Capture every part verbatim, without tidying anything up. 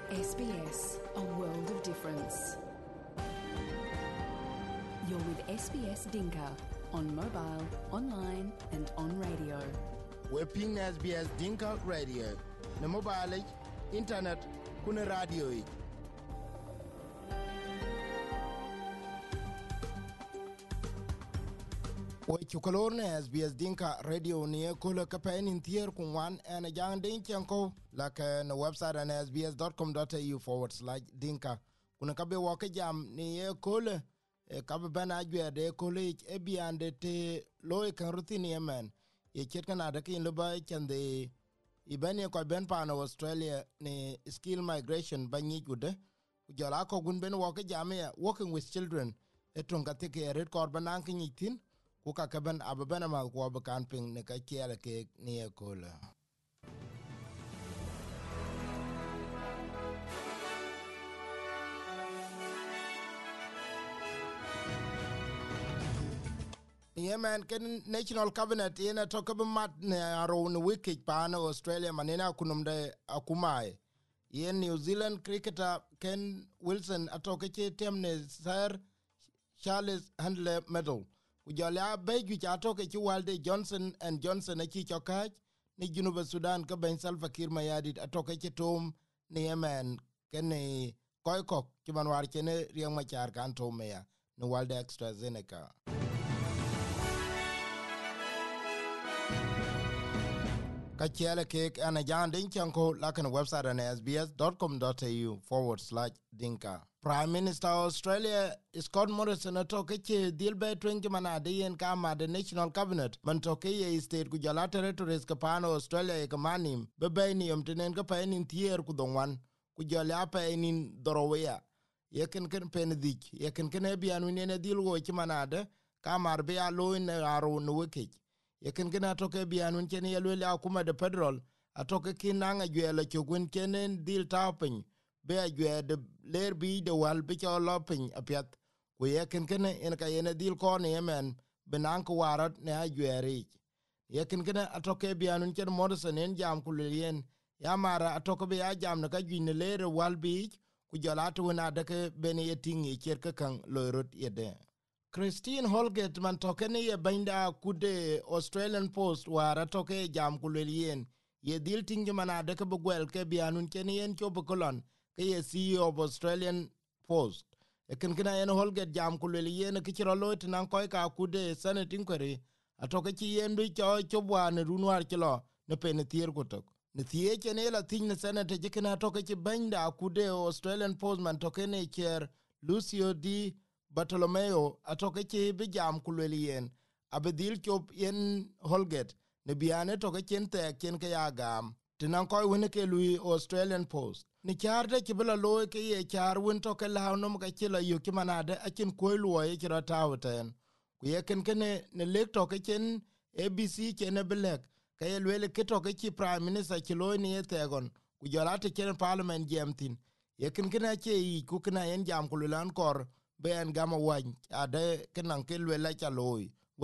S B S, a world of difference. You're with S B S Dinka on mobile, online and on radio. We're ping S B S Dinka Radio. Na mobile, internet, kuna radio. We chukalorne S B S Dinka Radio ni kula kapain in tier kun wan and a jang din chanko like na website and sbs.com.au forward slash dinka. Kuna kabe waka jam ni kula kabe bana jwe de kula e biande te loy kan rutini yemen. Ye chet kan ada kin loba chande ibani ko ben pa na Australia ni skill migration banyi gude. Ujala ko gun ben waka jam ya working with children etunga teke red korban kin yitin. Kuka kaban ababana ma kwa bakan ping ne ka kiala ke ni ekola. Yemen ken national cabinet yena toka mat ne around wiki pana Australia manena kunumde akumai. Yen New Zealand cricketer Ken Wilson atoka che temne Sir Charles Handler Medal. Ujala beju chatoke chiwalde Johnson and Johnson achi chokaj ni Junuba Sudan ka Ben Salva Kiir Mayadit atoke chitom ni Yemen kene koikok chimanwar chene riang machar kan tomea ni walde AstraZeneca. Kachiala cake and a jan din chanko lakan website on sbs.com.au forward slash dinka. Prime Minister Australia Scott Morrison atoke che deal by twenty manade en kama the National Cabinet mantoke ye state ku jala territories ka pano Australia e kamanim bebeni omtenen ka panin tier ku donwan ku jala panin dorowea yeken ken penedik yeken ken ebian ne deal go chi manade kamar be alo in aro no weke yeken ken atoke bian un chen yelo la kuma de federal atoke kinanga jela chogun kenen deal taping be agwe de ler bi de wal bi cho lopin apiat ku yeken ken en ka yene dil ko ne yemen benan ko warat ne agwe ri yeken ken atoke bianun chen Morrison en jam ku len ya mara atoke be ya jam ne ka gwine ler wal bi ku jalatu na de ke bene yetingi cherka kan loirot yede. Christine Holgate man toke ne ye binda kude Australian Post wara toke jam ku len ye dil tingi mana de ke bugwel ke bianun chen yen chobo kolon ke C E O of Australian Post eken kina yen Holgate jam kuleli yen kichiro lot nan koy ka kude Senate inquiry atoke chi yendu cho chobwa ne runwar kilo ne penetier kutok ne tie chene la tin ne Senate jikina toke chi banda kude Australian Post man toke ne chair Lucio D Bartolomeo atoke chi bi jam kuleli yen abedil chop yen Holgate ne biane toke chen te chen ke agam tinan koy wene ke lui Australian Post ni charde kibela loy ke ye char won to ke lawno ka chila yu kimanade akin koy loy chira tawten ku yeken kene ne lekto ke chen A B C chene belek ke ye lele ke to ke chi prime minister chilo ni etegon ku jorate chen parliament jamtin yeken kene che yi ku kana yen jam ku lan kor ben gama wan ade kenan ke lele cha loy.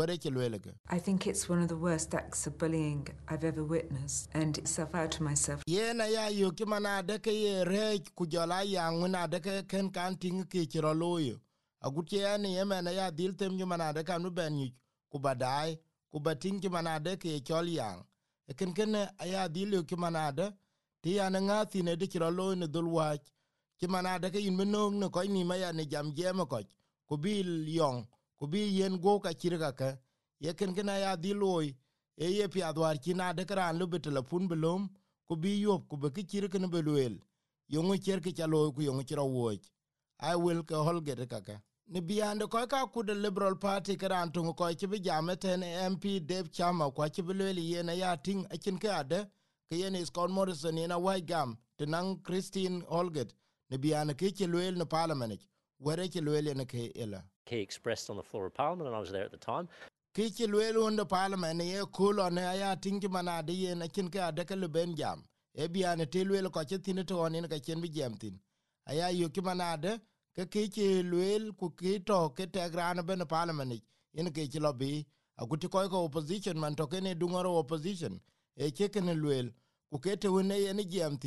I think it's one of the worst acts of bullying I've ever witnessed, and it's self out to myself. Yena ya yu kimana deke ye rej kujala yang wina deke ken kan ting ki chiro loyo. Agutie ya ni yeme na ya dil tem jumana deka nu benyu kubadai kubating jumana deke ye chol yang. Eken kene aya dil yu kimana de ti ya nga thine de chiro loyo ne dulwach. Kimana deke yin menong ne koi ni maya ne jam jeme koch kubil yong. Kubi yen go ka chirga ka yeken gena ya diloy e ye pi adwar kina de kran lu betelefon belum kubi yob ku be chirga ne beluel yongu cherke chalo ku yongu chira woch I will ka Holgate kaka ne biande ko ka ku the Liberal Party kran tungu ko chi bi jameten M P Dave Chama ko chi belel yen ya ting akin ka ade ke yen is Scott Morrison yen a white gam tenang Christine Holgate ne biande ke chelwel ne parliament where chelwel ne ke ela he expressed on the floor of Parliament, and I was there at the time. Kichi lwelu on the Parliament, ye kulo ne aya tinki manade ye na chinke adeke le benjam. Ebi ane te lwelu kwa chetine to one ka chen bi jamtin. Aya yuki manade, ke kichi lwelu kukito ke tegrana ben Parliament, yin kichi lobby, akuti koi ka opposition man toke ne dungaro opposition. E cheke ne lwelu, kukete wene ye ne jamtin,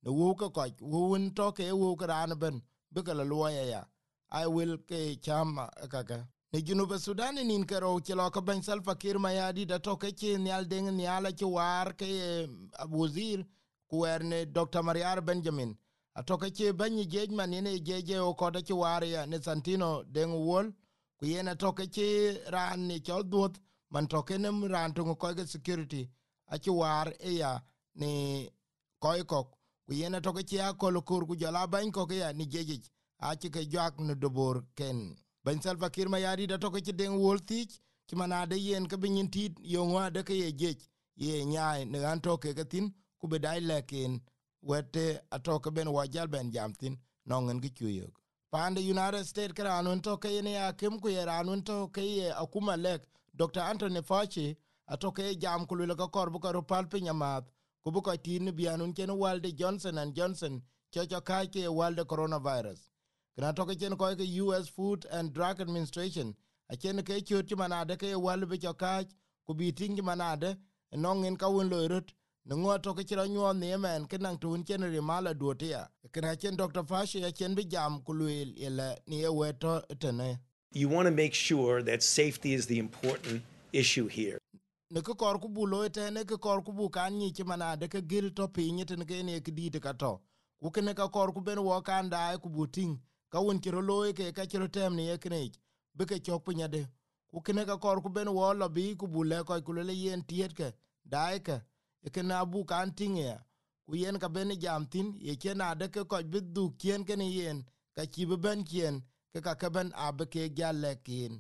ne wo ko ko won to ke wo kran ben be ka lo ya I will ke chama kaka ne Junuba Sudan nin kero chilo ka ben Salva Kiir Mayadi da to ke chi nyal ding nyala chi war ke wazir kuerne Doctor Mariar Benjamin atoke che banyi jejman ne jeje o koda chi war ya ne Santino deng wol ku yena toke che ran ni chodot man toke ne ran to ko ke security a chi war e ya ni koiko ku yena toke che akol kur ku jala ban ko ke ya ni jeje a chi ke jak ne dobor ken Ben Salva Kiir Mayadi da toke che deng wol tich ki manade yen ke binyin tit yo ngwa de ke ye jej ye nyaai ne an toke ke tin ku be dai lekin wete atoke ben wajal ben jamtin nongen gi chuyok pande United States kranun toke ne akim ku yeranun toke ye akuma lek Doctor Anthony Fauci atoke jam ku le ka korbu ka ropal pinyamat ku bu ko tin bianun ken walde Johnson and Johnson chocho ka ke walde coronavirus kana toke chen ko ke U S Food and Drug Administration a chen ke choti manade ke walde be choka ku biting manade nongen ka won loirut nungo toke chira nyo ne men kenang tun chen ri mala duotia kana chen Doctor Fauci a chen bi jam ku le ele ni weto tene. You want to make sure that safety is the important issue here. Ne ko kor ku bulo tene ko kor ku bu kan ni chi manade ke gil to pinyi ten ke ne kidi de kato ku ken ka kor ku ben wo kan da ku buting ka won chiro loy ke ka chiro tem ni ekne be ke chok pinya de ku ken ka kor ku ben wo lo bi ku bule ko ku le yen tiet ke dai ke e ken abu kan tinge ku yen ka ben jam tin ye ken ade ke ko bi du kien ken yen ka chi be ben kien ke ka ka ben ab ke galle kin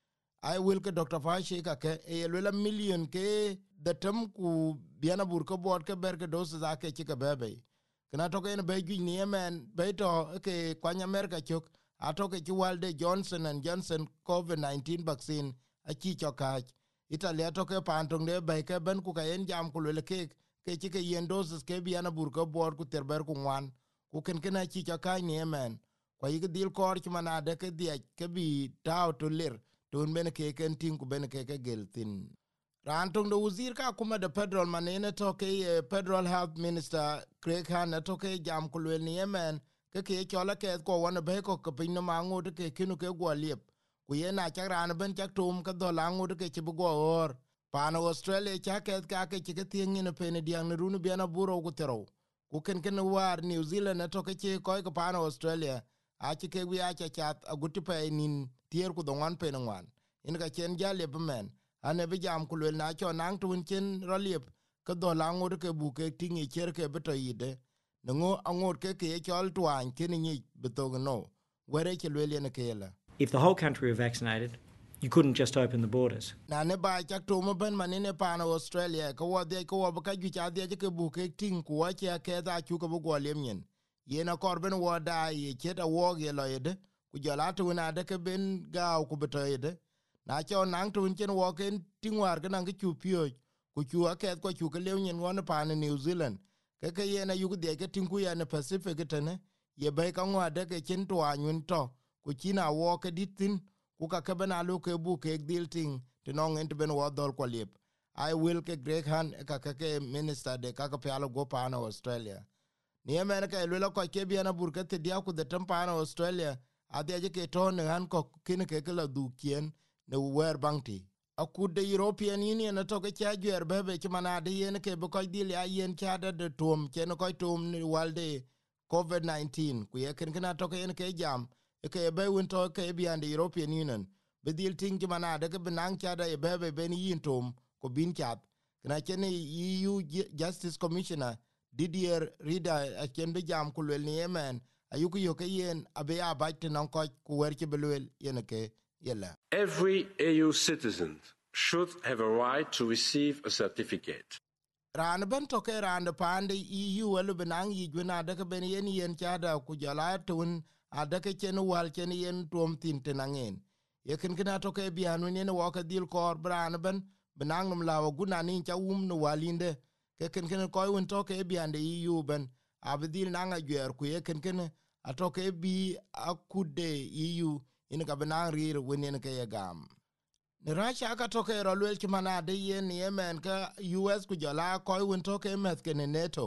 I will ke Doctor Fauci ka ke e le million ke de tem ku biana bur ko bot ke ber ke dos za ke chi ke bebe kana to ke ne be gi ni men be to ke kwanya America chok atoke chi walde Johnson and Johnson COVID nineteen vaccine a chi choka Italia toke pantong de be ke ben ku ka en jam ku le ke ke chi ke yen doses ke biana bur ko bot ku terber ku wan ku ken ken a chi choka ni men kwa yig dil kor chi manade ke dia ke bi taw to lir tun ben ke ken tin ku ben ke ke gel tin rantung de uzir ka kuma de federal manene toke uh, federal health minister Craig Han toke jam ku le ni men ke ke chola ke ko wan be ko ke pin ma ngut ke kinu ke go liep ku ye na cha ran ben cha tum ka do la ngut ke chi go or pan Australia cha ke ka ke ke tin ni pe ne diang ne runu biana buro ku tero ku ken ken war New Zealand toke chi ko ko pan Australia a chi ke wi a cha chat a guti pe nin tier ku do wan pe ne wan in ka chen jale be men ane bi jam ku le na cho nang tun chen roliep ka do la ngut ke bu ke tingi cher ke beto yide ngo angot ke ke chol twan ken ni beto no were ke le ne ke la. If the whole country were vaccinated, you couldn't just open the borders. Na ne ba chak to mo ben manine pa na Australia ko wa de ko wa ka ju cha de ke bu ke ting ku wa che ke da chu ko go le mien ye na kor ben wa da ye che da wo ge lo yede ku jala tu na de ke ben ga ku beto yede na cho nang tun chen wo ken tingwar ke nang chu pio ku chu ke ko chu ke le mien won pa na New Zealand ke ke ye na yu de ke tingu ya na Pacific tene ye be ka ngwa de ke chen to anyun to ku china wo ke ditin ku ka ke bena lu ke bu ke dil ting to no ngent ben wo dol ko lip I will ke Greg Han ka ka ke minister de ka ka palo go pa na Australia ni America e lo ko ke biana bur ke te dia ku de tampa na Australia ade je ke to ne han ko kin ke ke la du kien ne wer bangti akud the European Union to ke cha gyer bebe ke manade yen ke be ko dil ya yen cha de tum ken ko tum ni walde COVID nineteen ku ye ken kana to ke en ke jam ke be won to ke bi and European Union be dil ting ke manade ke benang cha de bebe ben yin tum ko bin chat kana ken E U Justice Commissioner Didier Rida a ken be jam ku le ni yemen ayuku yo ke yen abe ya ba te non ko ku wer ke belwel yen ke yella. Every E U citizen should have a right to receive a certificate. Ran ben to ke ran de pande E U elu benang yi guna de ke ben yen yen chada ku jala tun adake chen wal chen yen tuom tin tenangen ye ken kana to ke bianu ne wo ka dil kor bran ben benang num lawo guna ni cha um no walinde ke ken ken ko un to ke biande E U ben abdil nanga gyer ku ye ken ken atoke bi akude E U in ka benang rir winen ke yagam ne Russia ka to ke rolwel ki manade yen yemen ka U S ku jala ko un to ke met ken NATO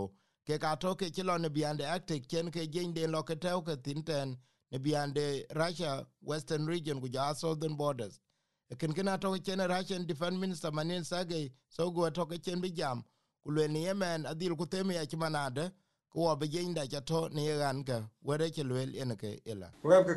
ke ka to ke chilo ne biande active chen ke jen de lo ke teo ke tinten ne biande Russia Western region ku ja southern borders ken ken to ke chen Russian defense minister Manin Sergei so go to ke chen bi jam ku le ne Yemen adil ku teme ya chimanade ku obe jen da to ne ran ke were ke le en ke ela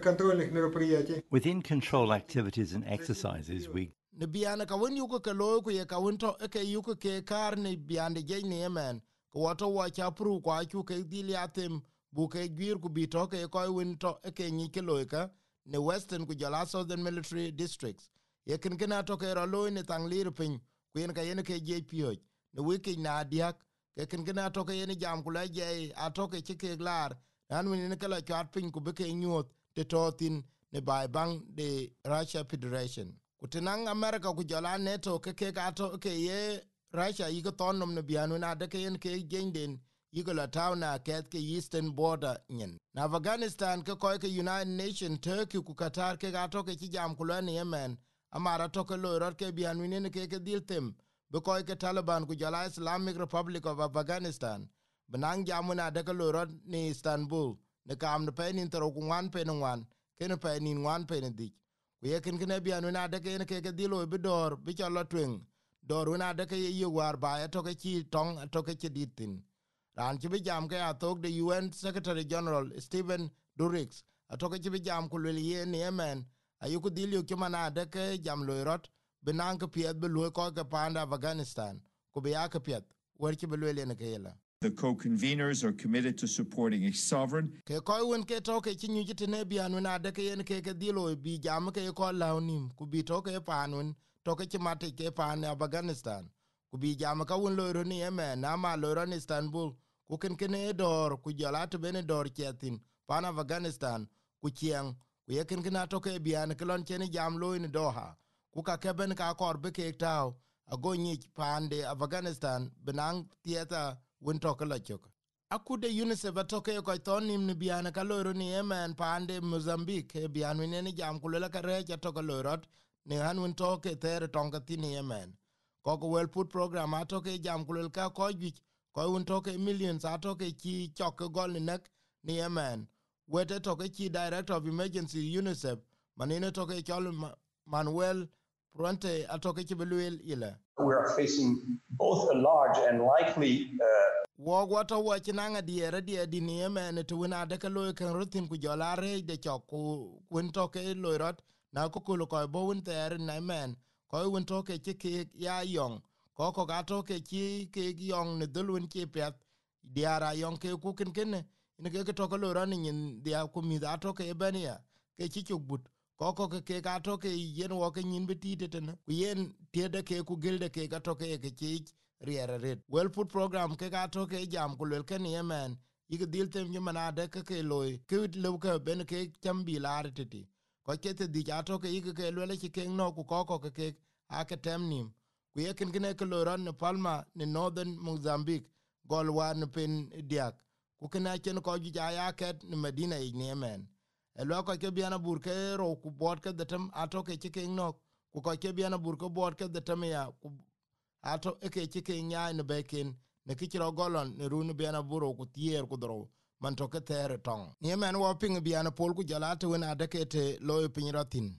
within control activities and exercises we ne biana ka won yuko ke lo ku ye ka won to ke yuko ke kar ne biande jen ne Yemen ko to wa cha pru kwa chu ke diliatem bu ke gwir ku bi to ke ko win to ke ni ke loika ne western ku jala southern military districts ye ken ken to ke ro lo ne tang lir pin ku yen ka yen ke J P O ne wiki na diak ke ken ken to ke yen jam ku la je a to ke ke glar an win ne kala chat pin ku be ke nyot te to tin ne bai bang de Russia Federation ku tinang America ku jala NATO ke ke ka to ke ye Russia yigo tonnom ne bianu na de ken ke genden yigo la tawna ket ke eastern border nyen na Afghanistan ke ko ke United Nation Turkey ku Qatar ke gato ke jam kulo ne Yemen amara to ke lo rot ke bianu ne ke ke diltem be ko ke Taliban ku jala Islamic Republic of Afghanistan benang jamuna de ke lo rot ni Istanbul ne kam ne pe ni tro ku wan pe nwan ke ne pe ni wan pe ne dik ku ye ken ke bianu na de ke ke dilo be dor bi chalo twen doruna de ke ye war ba to ke chi tong to ke ditin ran chi bi jam ke atok de U N Secretary General Stephen Durix to ke bi jam ku le ye ne Yemen ayu ku dilio ke mana de ke jam loirot binan ke piet be lo ko ke panda Afghanistan ku be ya ke piet wer chi be le ne ke yela. The co-conveners are committed to supporting a sovereign. Ke ko won ke to ke chi nyu ti ne bianu na de ke yen ke ke dilo bi jam ke ko launim ku bi to ke panun to ke mate ke pan Afghanistan ku bi jam ka won lo ro ni Yemen na ma lo ro ni Istanbul ku ken ken e dor ku jalat bene dor chetin pan Afghanistan ku chieng ku ye ken ken to ke bian ke lon chen jam lo ni Doha ku ka ke ben ka kor be ke taw ago ni pan de Afghanistan benang tieta won to ke la chok akude UNICEF to ke ko to nim ni bian ka lo ro ni Yemen pan de Mozambique e bian ni jam ku le ka re cha to ko lo rot ne hanun to ke ter tonga tin Yemen ko ko well put program ato ke jam kulel ka ko gi ko un to ke millions ato ke ki chok gol nek ni Yemen wete to ke ki director of emergency UNICEF manine to ke chol Manuel Pronte ato ke beluel ile we are facing both a large and likely uh, wo wato wa chinanga diere die di ni Yemen to wina de ke lo kan rutin ku jolare de chok ku kun to ke lo rot na ko ko ko bo won ter na men ko won to ke ke ya yong ko ko ga to ke ki ke yong ne dulun ke pet diara yong ke ku ken ken ne ke to ko lo ran ni dia ku mi da to ke benia ke ki chubut ko ko ke ga to ke yen wo ke nyin biti teten ku yen tede ke ku gilde ke ga to ke ke ki riere red well put program ke ga to ke jam ku le ken Yemen yig dil tem ni manade ke ke loy ke lu ke ben ke tambi lar titi ko kete di jato ke yig ke lele ke ken no ku ko ko ke a ke temnim ku ye ken ne ke loran ne Palma ne northern Mozambique gol wan pen diak ku ken a ken ko ji ya ket ne Medina i Yemen e lo ko ke biana bur ke ro ku bot ke detem ato ke ke no ku ko ke biana bur ko bot ke detem ya ku ato e ke ke nya ne beken ne ke ro golon ne runu biana buro ku tier ku dro man to ke ter tong ni men wo ping biana pol ku jalate wona de ke te lo pin ratin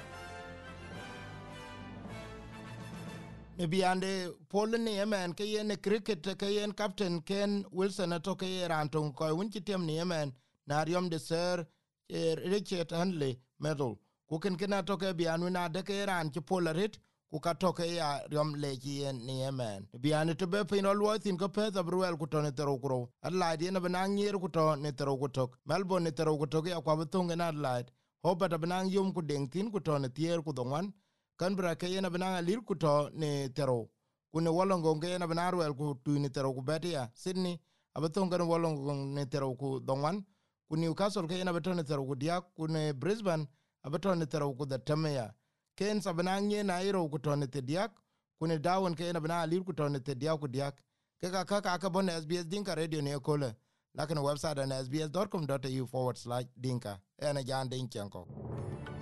ne biande pol ni men ke yen cricket ke yen captain Ken Wilson to ke ranton ko won ti tem ni men na riom de Sir Richard Handley medal ku ken ken to ke bianu na de ke ran ti polarit ku ka to ke ya riom le ji ni men biane to be pin ol tin ko pe da bruel ku to ne tero kro adlaide ne banang yer ku to ne tero ku tok Melbourne ne tero ku to ya kwa butung na adlaide hoba da banang yum ku deng tin ku to ne tier ku donwan Canberra ke yen banang alir ku to ne tero ku ne wolongo ke ne banarwel ku tu ne tero ku betia Sydney abatung kan wolongo ne tero ku donwan ku Newcastle ke yen abato ne tero ku dia ku ne Brisbane abato ne tero ku da Tamaya ken sabanang ye na iro ku tone te diak kune dawon ke na bana lir ku tone te diak ku diak ke ka ka ka bon S B S Dinka radio ne kole lakin website na s b s dot com dot a u forward slash dinka ena jan din chanko